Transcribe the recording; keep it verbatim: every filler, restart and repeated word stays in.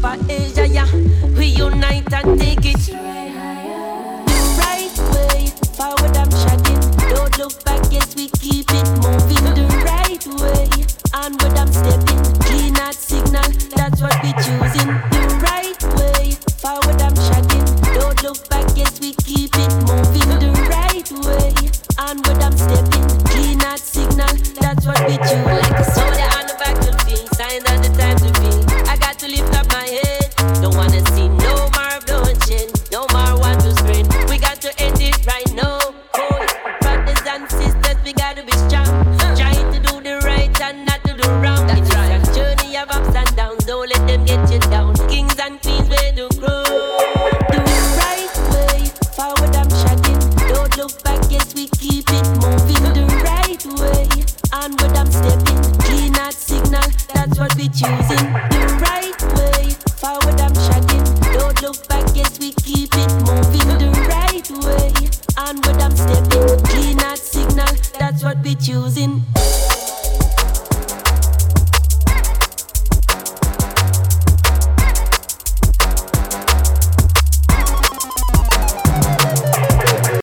for Asia, yeah. We unite and take it the right way. Forward I'm shagging. Don't look back, yes, we keep it moving the right way. Onward I'm stepping. Clean out signal, that's what we choosing. The right way. Forward I'm shagging. Don't look back, yes, we keep it moving the right way. Onward I'm stepping. Clean out signal, that's what we choose. Like a soldier on the battlefield, sign that the time to be. I got to lift up my head. Don't wanna see no more bloodshed, no more want to spread. We got to end it right now. Oh, brothers and sisters, we gotta be strong. Trying to do the right and not to do wrong. That's it's right. A journey of ups and downs. Don't let them get you down. Kings and queens, where to grow. The right way, forward I'm shagging. Don't look back, yes, we keep it moving the right way. Onward I'm stepping. Clean out signal, that's what we choosing. The right way, forward I'm shagging. Don't look back, yes, we keep it moving the right way. Onward I'm stepping. Clean out signal, that's what we choosing.